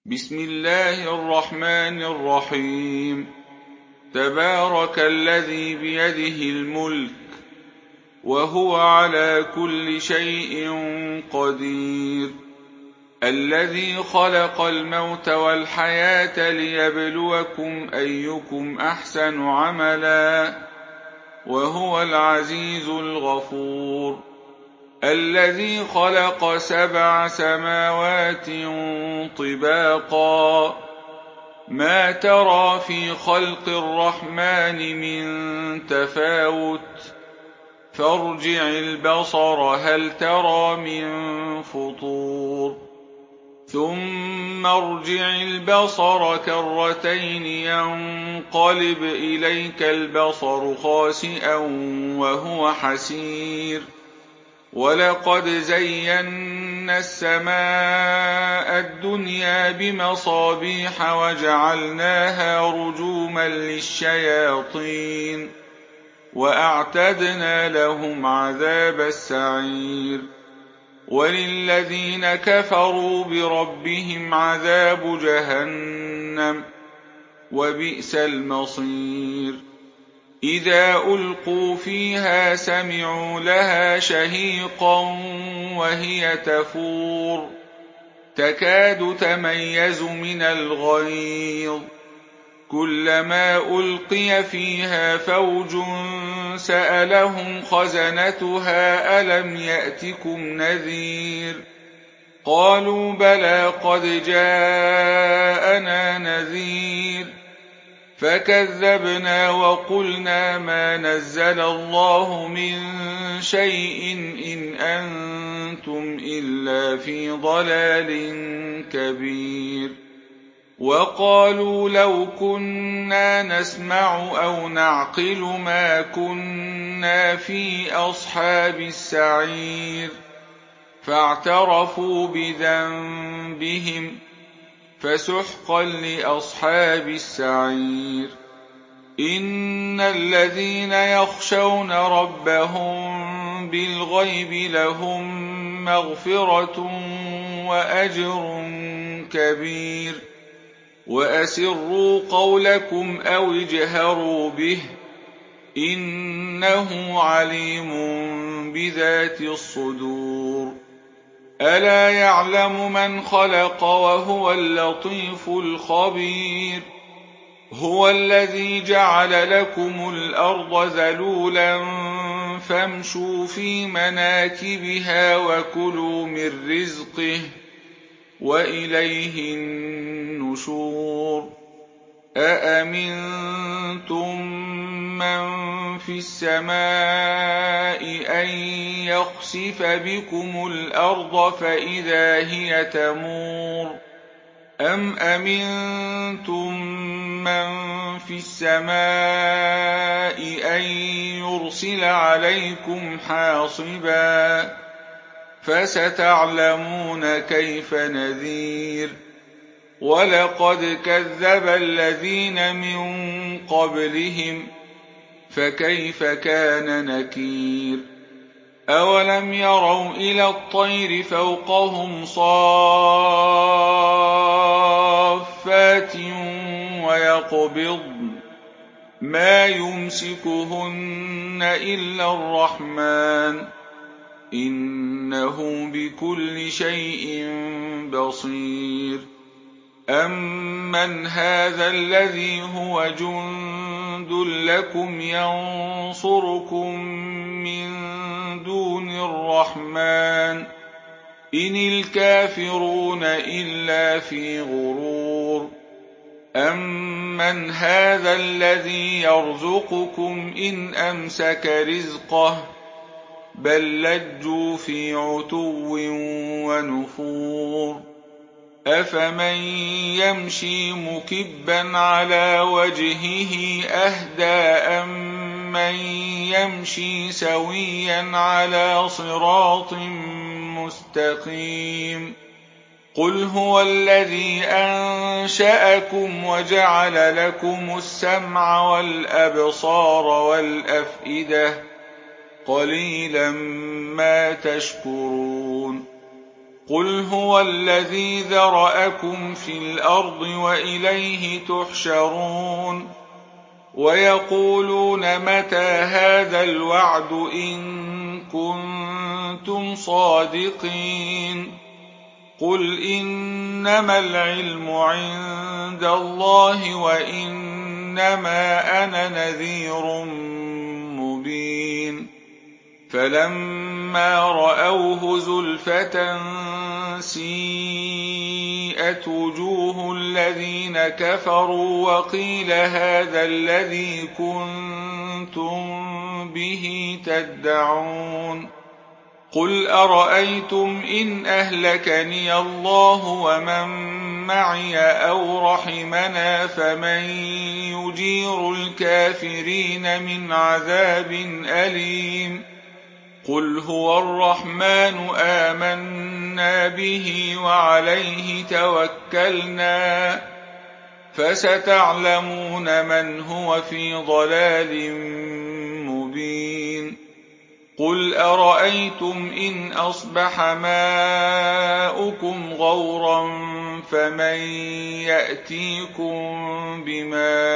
بسم الله الرحمن الرحيم. تبارك الذي بيده الملك وهو على كل شيء قدير، الذي خلق الموت والحياة ليبلوكم أيكم أحسن عملا وهو العزيز الغفور، الذي خلق 7 سماوات طباقا ما ترى في خلق الرحمن من تفاوت فارجع البصر هل ترى من فطور ثم ارجع البصر كرتين ينقلب إليك البصر خاسئا وهو حسير، ولقد زينا السماء الدنيا بمصابيح وجعلناها رجوما للشياطين وأعتدنا لهم عذاب السعير، وللذين كفروا بربهم عذاب جهنم وبئس المصير. إذا ألقوا فيها سمعوا لها شهيقا وهي تفور تكاد تميز من الغيظ، كلما ألقي فيها فوج سألهم خزنتها ألم يأتكم نذير، قالوا بلى قد جاءنا نذير فكذبنا وقلنا ما نزل الله من شيء إن أنتم إلا في ضلال كبير، وقالوا لو كنا نسمع أو نعقل ما كنا في أصحاب السعير، فاعترفوا بذنبهم فسحقا لأصحاب السعير. إن الذين يخشون ربهم بالغيب لهم مغفرة وأجر كبير، وأسروا قولكم أو اجهروا به إنه عليم بذات الصدور. ألا يعلم من خلق وهو اللطيف الخبير، هو الذي جعل لكم الأرض ذلولا فامشوا في مناكبها وكلوا من رزقه وإليه النشور. أأمنتم من في السماء أن يخسف بكم الأرض فإذا هي تمور، أم أمنتم من في السماء أن يرسل عليكم حاصبا فستعلمون كيف نذير. ولقد كذب الذين من قبلهم فكيف كان نكير. أولم يروا إلى الطير فوقهم صافات ويقبضن ما يمسكهن إلا الرحمن إنه بكل شيء بصير. أمن هذا الذي هو جند لكم ينصركم من دون الرحمن إن الكافرون إلا في غرور. أمن هذا الذي يرزقكم إن أمسك رزقه بل لجوا في عتو ونفور. أفمن يمشي مكبا على وجهه أهدى أمن يمشي سويا على صراط مستقيم. قل هو الذي أنشأكم وجعل لكم السمع والأبصار والأفئدة قليلا ما تشكرون. قل هو الذي ذرأكم في الأرض وإليه تحشرون ويقولون متى هذا الوعد إن كنتم صادقين قل إنما العلم عند الله وإنما أنا نذير مبين فلما رأوه زلفة سيئت وجوه الذين كفروا وقيل هذا الذي كنتم به تدعون قل أرأيتم إن أهلكني الله ومن معي أو رحمنا فمن يجير الكافرين من عذاب أليم قل هو الرحمن آمنا به وعليه توكلنا فستعلمون من هو في ضلال مبين قل أرأيتم إن أصبح ماؤكم غورا فمن يأتيكم بماء